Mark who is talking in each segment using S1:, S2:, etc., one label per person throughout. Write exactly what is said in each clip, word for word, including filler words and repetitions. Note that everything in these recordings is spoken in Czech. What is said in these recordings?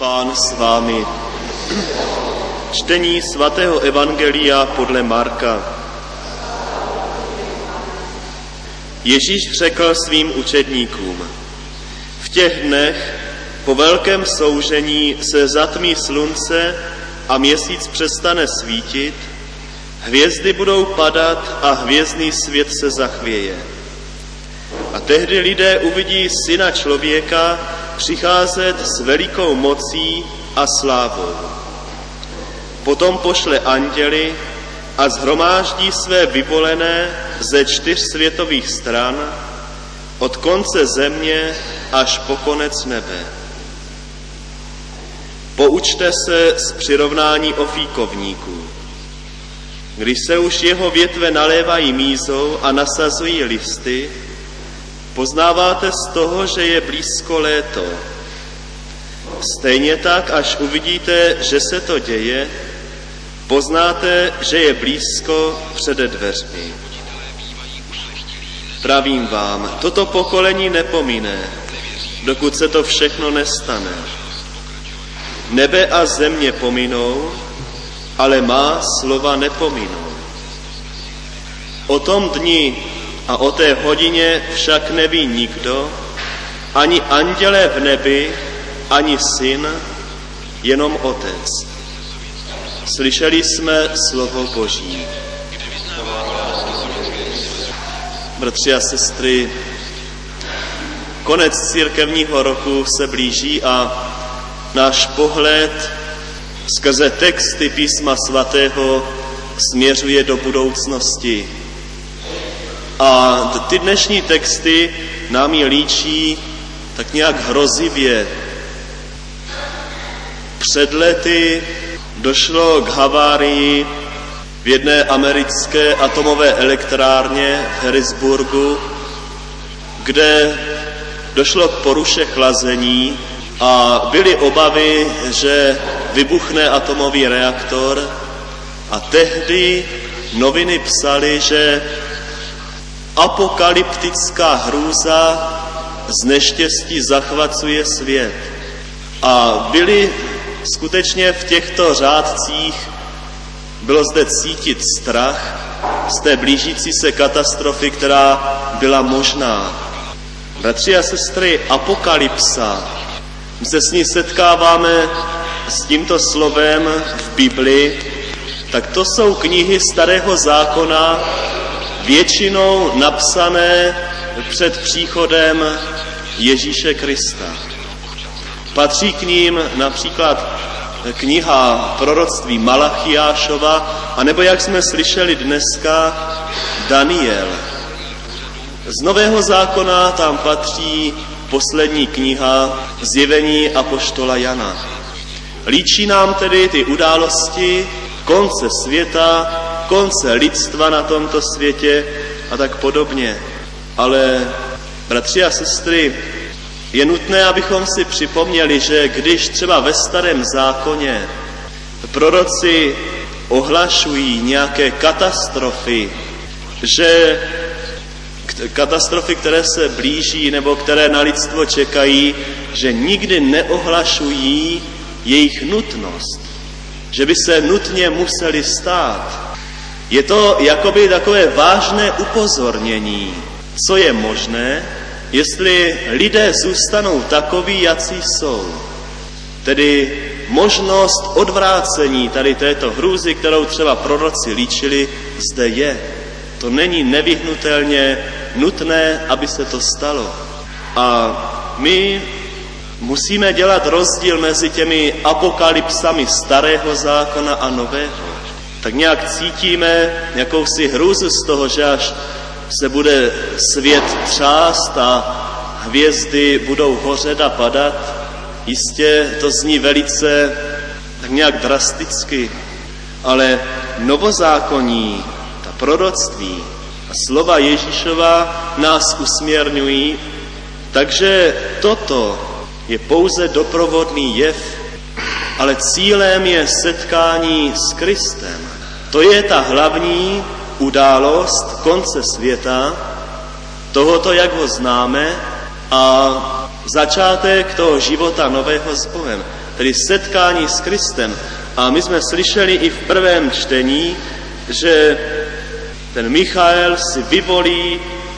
S1: Pán s vámi. Čtení svatého evangelia podle Marka. Ježíš řekl svým učedníkům: v těch dnech po velkém soužení se zatmí slunce a měsíc přestane svítit, hvězdy budou padat a hvězdný svět se zachvěje. A tehdy lidé uvidí Syna člověka přicházet s velikou mocí a slávou. Potom pošle anděly a shromáždí své vyvolené ze čtyř světových stran, od konce země až po konec nebe. Poučte se z přirovnání o fíkovníku. Když se už jeho větve nalévají mízou a nasazují listy, poznáváte z toho, že je blízko léto. Stejně tak, až uvidíte, že se to děje, poznáte, že je blízko před dveřmi. Pravím vám, toto pokolení nepomine, dokud se to všechno nestane. Nebe a země pominou, ale má slova nepominou. O tom dni a o té hodině však neví nikdo, ani andělé v nebi, ani Syn, jenom Otec. Slyšeli jsme slovo Boží. Bratři a sestry, konec církevního roku se blíží a náš pohled skrze texty Písma svatého směřuje do budoucnosti. A ty dnešní texty nám ji líčí tak nějak hrozivě. Před lety došlo k havárii v jedné americké atomové elektrárně v Harrisburgu, kde došlo k poruše chlazení a byly obavy, že vybuchne atomový reaktor, a tehdy noviny psaly, že apokalyptická hrůza z neštěstí zachvacuje svět. A byli skutečně v těchto řádcích, bylo zde cítit strach z té blížící se katastrofy, která byla možná. Bratři a sestry, apokalypsa, my se s ní setkáváme s tímto slovem v Bibli, tak to jsou knihy Starého zákona, většinou napsané před příchodem Ježíše Krista. Patří k ním například kniha proroctví Malachiášova, anebo, jak jsme slyšeli dneska, Daniel. Z Nového zákona tam patří poslední kniha Zjevení apoštola Jana. Líčí nám tedy ty události konce světa, konce lidstva na tomto světě a tak podobně. Ale, bratři a sestry, je nutné, abychom si připomněli, že když třeba ve Starém zákoně proroci ohlašují nějaké katastrofy, že katastrofy, které se blíží nebo které na lidstvo čekají, že nikdy neohlašují jejich nutnost, že by se nutně museli stát. Je to jakoby takové vážné upozornění, co je možné, jestli lidé zůstanou takoví, jací jsou. Tedy možnost odvrácení tady této hrůzy, kterou třeba proroci líčili, zde je. To není nevyhnutelně nutné, aby se to stalo. A my musíme dělat rozdíl mezi těmi apokalypsami Starého zákona a Nového. Tak nějak cítíme jakousi hrůzu z toho, že až se bude svět třást a hvězdy budou hořet a padat. Jistě to zní velice tak nějak drasticky, ale novozákonní, ta proroctví a slova Ježíšova nás usměrňují, takže toto je pouze doprovodný jev, ale cílem je setkání s Kristem. To je ta hlavní událost konce světa, tohoto, jak ho známe, a začátek toho života nového s Bohem. tedy setkání s Kristem. A my jsme slyšeli i v prvém čtení, že ten Michael si vyvolí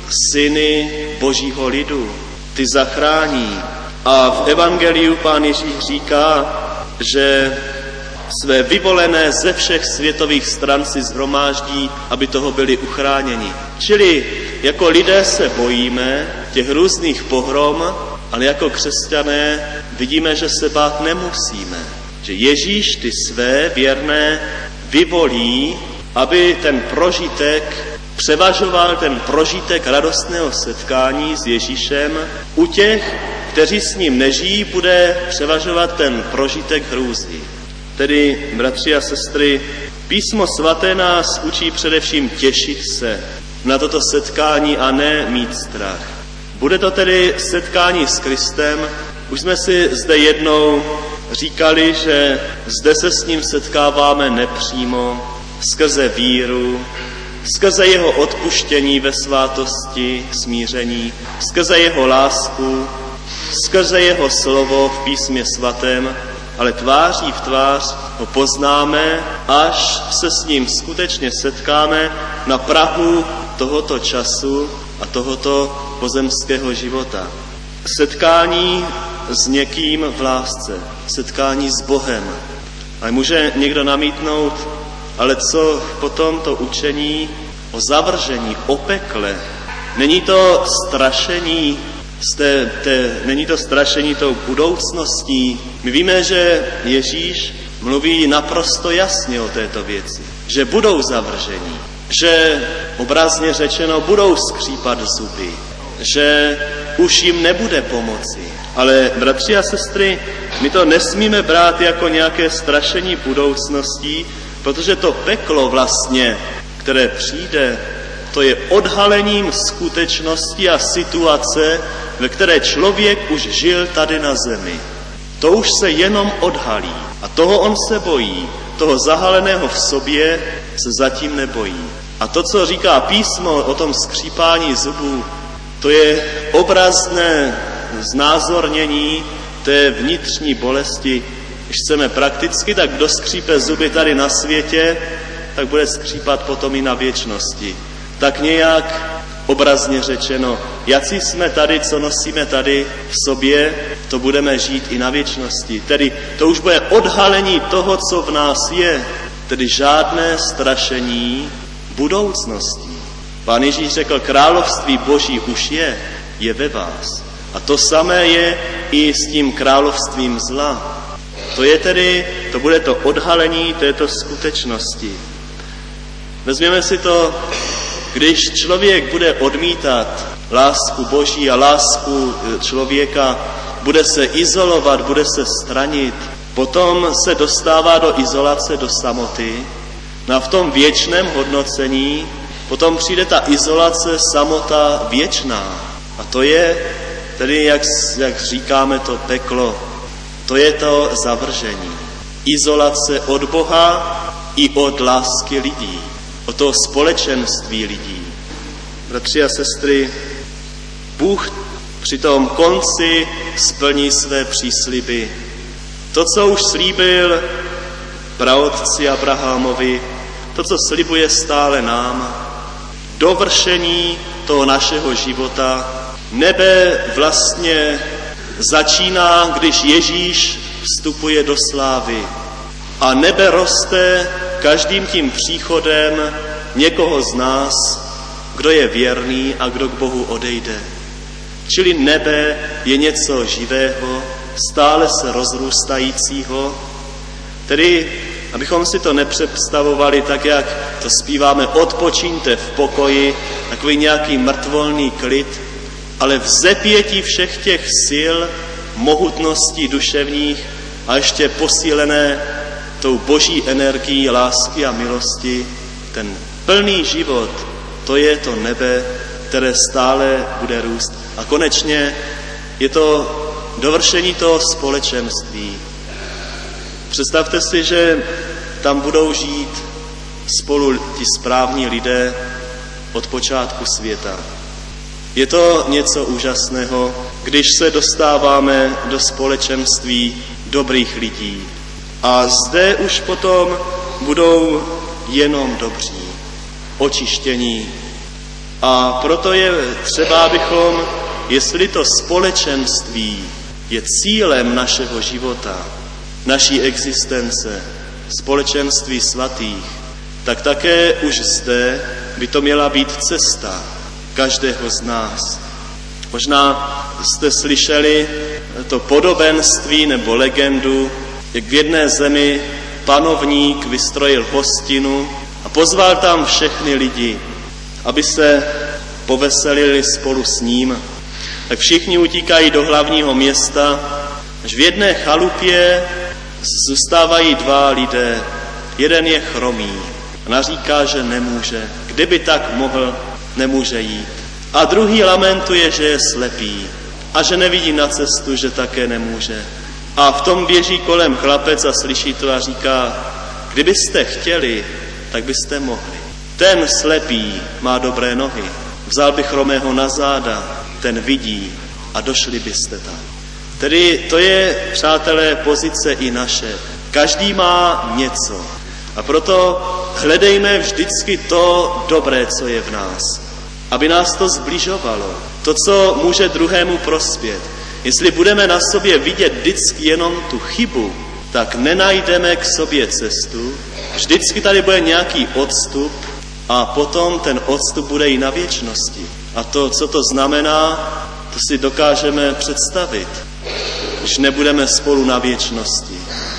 S1: syny Božího lidu, ty zachrání. A v evangeliu Pán Ježíš říká, že své vyvolené ze všech světových stran si shromáždí, aby toho byli uchráněni. Čili jako lidé se bojíme těch různých pohrom, ale jako křesťané vidíme, že se bát nemusíme. Že Ježíš ty své věrné vyvolí, aby ten prožitek převažoval, ten prožitek radostného setkání s Ježíšem. U těch, kteří s ním nežijí, bude převažovat ten prožitek hrůzy. Tedy, bratři a sestry, Písmo svaté nás učí především těšit se na toto setkání a ne mít strach. Bude to tedy setkání s Kristem. Už jsme si zde jednou říkali, že zde se s ním setkáváme nepřímo, skrze víru, skrze jeho odpuštění ve svátosti, smíření, skrze jeho lásku, skrze jeho slovo v Písmě svatém, ale tváří v tvář ho poznáme, až se s ním skutečně setkáme na prahu tohoto času a tohoto pozemského života. Setkání s někým v lásce, setkání s Bohem. A může někdo namítnout, ale co potom to učení o zavržení, o pekle? Není to strašení, Té, té, není to strašení tou budoucností. My víme, že Ježíš mluví naprosto jasně o této věci. Že budou zavržení, že obrazně řečeno budou skřípat zuby, že už jim nebude pomoci. Ale bratři a sestry, my to nesmíme brát jako nějaké strašení budoucností, protože to peklo vlastně, které přijde, to je odhalením skutečnosti a situace, ve které člověk už žil tady na zemi. To už se jenom odhalí. A toho on se bojí, toho zahaleného v sobě se zatím nebojí. A to, co říká písmo o tom skřípání zubů, to je obrazné znázornění té vnitřní bolesti. Když chceme prakticky, tak kdo skřípe zuby tady na světě, tak bude skřípat potom i na věčnosti. Tak nějak obrazně řečeno, jací jsme tady, co nosíme tady v sobě, to budeme žít i na věčnosti. Tedy to už bude odhalení toho, co v nás je, tedy žádné strašení budoucností. Pán Ježíš řekl, království Boží už je, je ve vás. A to samé je i s tím královstvím zla. To je tedy, to bude to odhalení této skutečnosti. Vezměme si to, když člověk bude odmítat lásku Boží a lásku člověka, bude se izolovat, bude se stranit, potom se dostává do izolace, do samoty. No a v tom věčném hodnocení potom přijde ta izolace, samota věčná. A to je tedy, jak, jak říkáme, to peklo. To je to zavržení. Izolace od Boha i od lásky lidí. O toho společenství lidí. Bratři a sestry, Bůh při tom konci splní své přísliby. To, co už slíbil praotci Abrahamovi, to, co slibuje stále nám, dovršení toho našeho života. Nebe vlastně začíná, když Ježíš vstupuje do slávy. A nebe roste každým tím příchodem někoho z nás, kdo je věrný a kdo k Bohu odejde. Čili nebe je něco živého, stále se rozrůstajícího. Tedy, abychom si to nepředstavovali tak, jak to zpíváme, odpočíňte v pokoji, takový nějaký mrtvolný klid, ale v zepětí všech těch sil, mohutností duševních a ještě posílené tou boží energií, lásky a milosti, ten plný život, to je to nebe, které stále bude růst. A konečně je to dovršení toho společenství. Představte si, že tam budou žít spolu ti správní lidé od počátku světa. Je to něco úžasného, když se dostáváme do společenství dobrých lidí. A zde už potom budou jenom dobří, očištění. A proto je třeba, abychom, jestli to společenství je cílem našeho života, naší existence, společenství svatých, tak také už zde by to měla být cesta každého z nás. Možná jste slyšeli to podobenství nebo legendu, jak v jedné zemi panovník vystrojil hostinu a pozval tam všechny lidi, aby se poveselili spolu s ním. Tak všichni utíkají do hlavního města, až v jedné chalupě zůstávají dva lidé. Jeden je chromý a naříká, že nemůže. Kdyby tak mohl, nemůže jít. A druhý lamentuje, že je slepý a že nevidí na cestu, že také nemůže. A v tom běží kolem chlapec a slyší to a říká, kdybyste chtěli, tak byste mohli. Ten slepý má dobré nohy, vzal by chromého na záda, ten vidí a došli byste tam. Tedy to je, přátelé, pozice i naše. Každý má něco. A proto hledejme vždycky to dobré, co je v nás. Aby nás to zbližovalo. To, co může druhému prospět. Jestli budeme na sobě vidět vždycky jenom tu chybu, tak nenajdeme k sobě cestu. Vždycky tady bude nějaký odstup a potom ten odstup bude i na věčnosti. A to, co to znamená, to si dokážeme představit, když nebudeme spolu na věčnosti.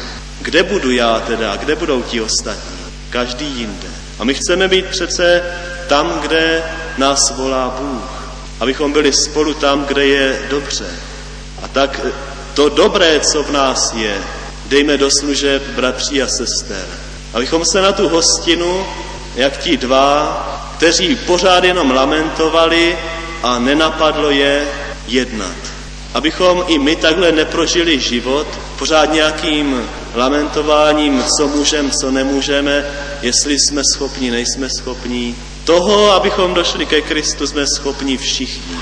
S1: Kde budu já teda, kde budou ti ostatní? Každý jinde. A my chceme být přece tam, kde nás volá Bůh. Abychom byli spolu tam, kde je dobře. A tak to dobré, co v nás je, dejme do služeb bratří a sester. Abychom se na tu hostinu, jak ti dva, kteří pořád jenom lamentovali a nenapadlo je jednat. Abychom i my takhle neprožili život pořád nějakým lamentováním, co můžeme, co nemůžeme, jestli jsme schopni, nejsme schopni. Toho, abychom došli ke Kristu, jsme schopni všichni.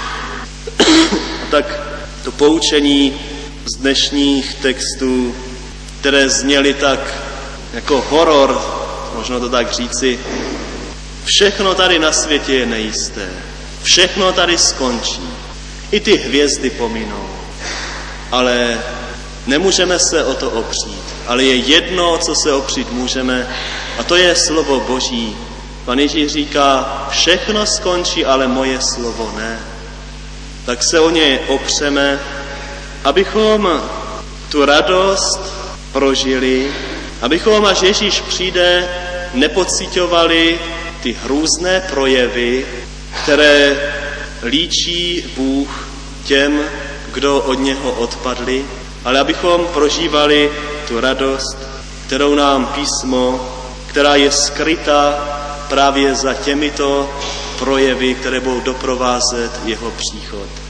S1: Tak to poučení z dnešních textů, které zněly tak jako horor, možno to tak říci, všechno tady na světě je nejisté. Všechno tady skončí. I ty hvězdy pominou. Ale nemůžeme se o to opřít. Ale je jedno, co se opřít můžeme, a to je slovo Boží. Pan Ježíš říká, všechno skončí, ale moje slovo ne. Tak se o něj opřeme, abychom tu radost prožili, abychom, až Ježíš přijde, nepociťovali ty hrůzné projevy, které líčí Bůh těm, kdo od něho odpadli, ale abychom prožívali tu radost, kterou nám písmo, která je skryta právě za těmito projevy, které budou doprovázet jeho příchod.